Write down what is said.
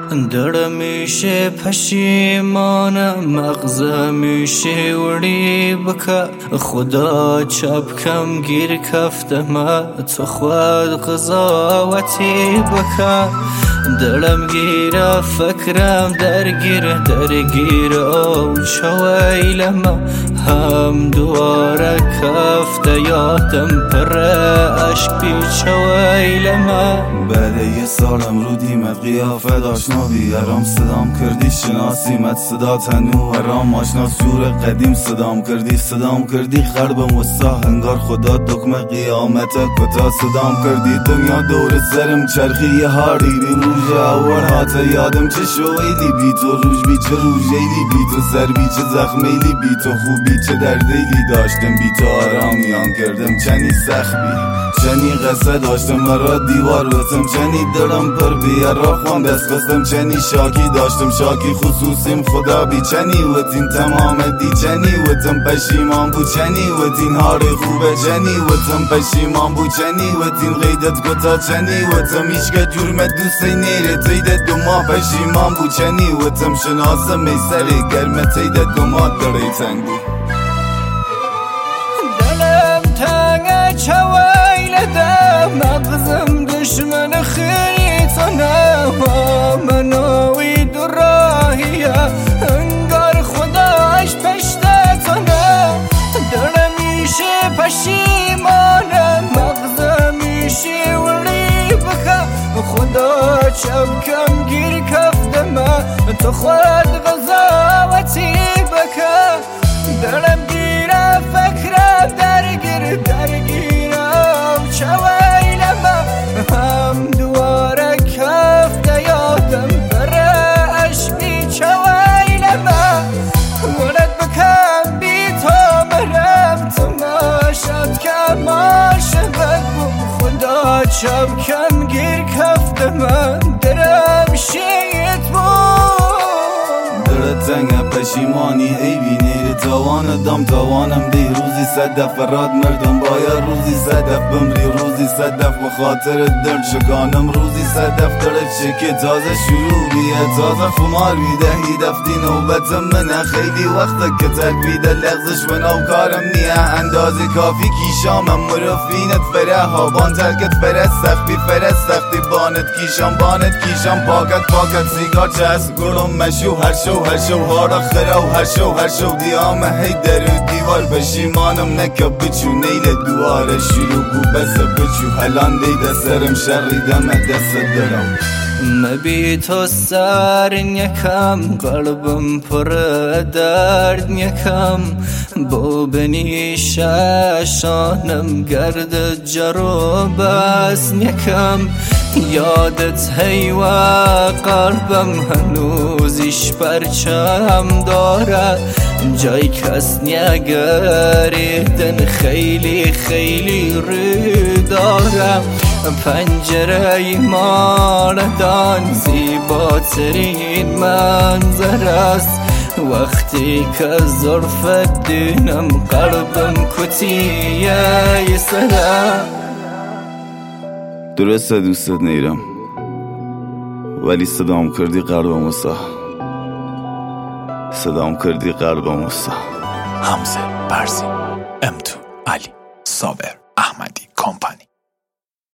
دل میشه پشیمانم مغزم میشه وری بکا خدا چپ کم گیر کفتم تو خود قضاوتی بکا دلم گیره فکرم درگیر او شویلم هم دواره کفته یادم پر عشق پیچویلم بعد یه سالم رو دیمت قیافت آشنا بیارم صدام کردی شناسیمت صدا تنو ورام آشناس جور قدیم صدام کردی خربم وسا انگار خدا دکمه قیامت کتا صدام کردی دنیا دور سرم چرخی یه هاری روژ اول هاتا یادم چه شویلی بی تو روژ بی چه روژیلی بی تو سر بی چه زخمیلی بی تو خوبی چه دردیلی داشتم بی تو آرامیان کردم چنی سخبی چنی قصه داشتم مرا دیوار بسم چنی دلم پر بیارا خوان دست قستم چنی شاکی داشتم شاکی خصوصیم خدا بی چنی وطین تمام دی چنی وطن پشیمان بو چنی وطین هاری خوبه چنی وطن پشیمان بو چنی وطین غیدت گتا چنی وطن ایشگه جرمت دوستی نیره تیده دوما پشیمان بو چنی وطن شناسم میسری گرمه تیده دوما داره تنگو دلم تنگ چویل ده مغزم دشمن خیتانه منوی دو راهیه انگار خداش پشتتانه دلم میشه پشیمانه مغزم میشه ولی بخه خدا چپ کم گیر کفتمه تو خود غذاوتی بکه دلم گیره فکرم درگیرم چویلم هم دواره کفته یادم بره عشقی چویلم ولد بکم بی تو مرم تو ماشد کم عاشقت خدا چپ کم گیر کفته من درم شیط بود دلت تنگ پشیمانی ای بینیر توان دم توانم دی روزی صدف فراد مردم باید روزی صدف بمری روزی صدف بخاطر دل شکانم روزی صدف دلت شکه تازه شروع بیه تازه خمار بیده هیدف دی نوبتم منه خیلی وقته که تکبیده لغزش منو کارم نیه اندازی کافی کیشامم مرفینت فره هابان ترکت فره سختی بانت کیشام پاکت سیگار چسب گلم مشو هر شو هارا خرو هر شو دیامه هی در دیوار پشیمانم نکه بچو نیل دواره شروع بو بس بچو حلان دیده سرم شریدم دست دلم مبی تو سر یکم قلبم پر درد یکم بو بنی شاشانم گرد جرو بس یکم یادت هیوا قلبم هنوزش پرچم داره جای کس نگریدن خیلی رو دارم پنجره مالدان زیباترین منظر است وقتی که ظرف دینم قلبم کتیه سرم درسته دوستت نیرم ولی صدام کردی قلبم وسا حمزه برزین M2 علی صابر احمدی کمپانی